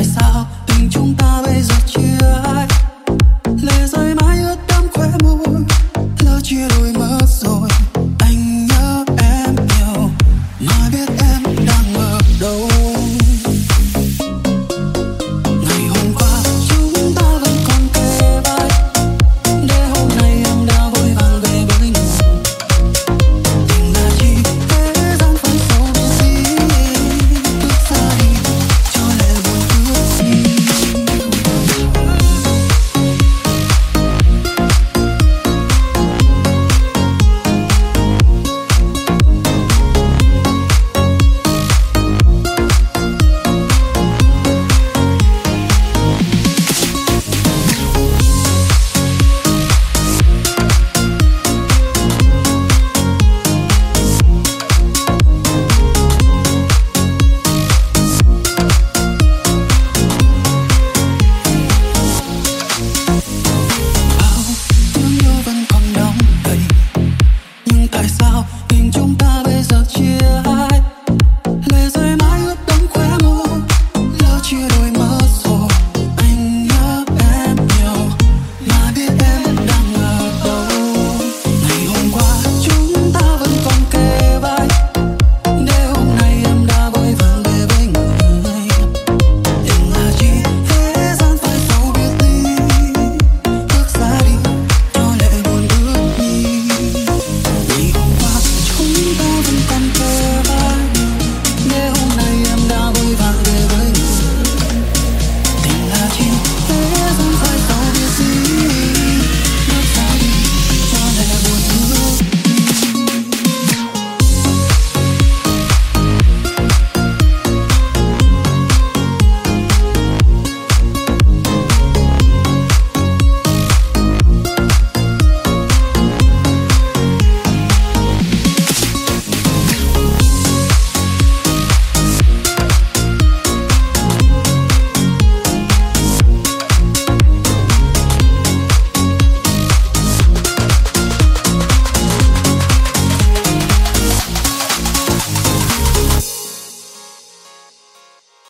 sao tình chúng ta bây giờ chia hai, lệ rơi mãi ướt đẫm khóe môi, lỡ chia đôi mất rồi. Anh nhớ em nhiều mà biết em đang ở đâu. Ngày hôm qua chúng ta vẫn còn kề vai, để hôm nay em đã vội vàng về với người. Tình là chi thế gian phải sâu gì, bước ra đi cho lệ buồn ướt đi. Bao thương nhớ vẫn còn đong đầy, nhưng tại sao tình chúng ta bây giờ chia hai, lệ rơi mãi ướt đẫm khóe môi, lỡ chia đôi mất